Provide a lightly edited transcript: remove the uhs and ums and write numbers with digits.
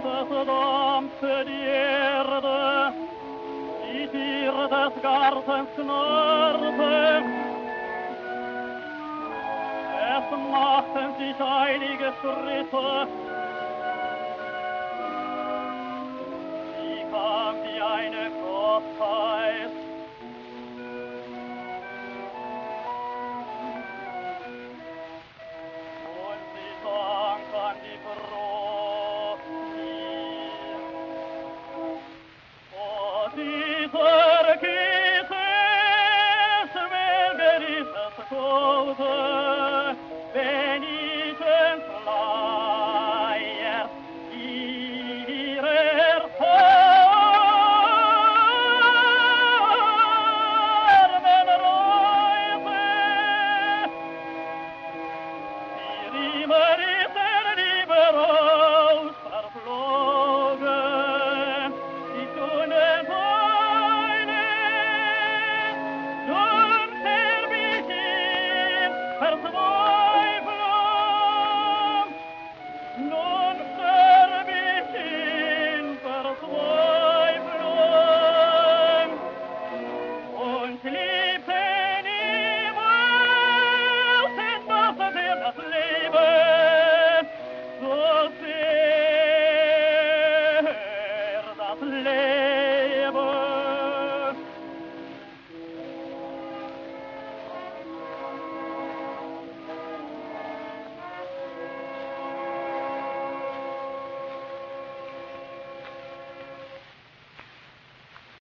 es dampfte die Erde, die Tiere des Gartens knurrten. Es machten sich einige Schritte. Sie kam wie eine Gottheit. Und sie sank an die Brust nieder. Oh, dieser Jesus, wer ist es Gute, wenn ich entleihe ihrer Armen Räume. Für immer ist lieber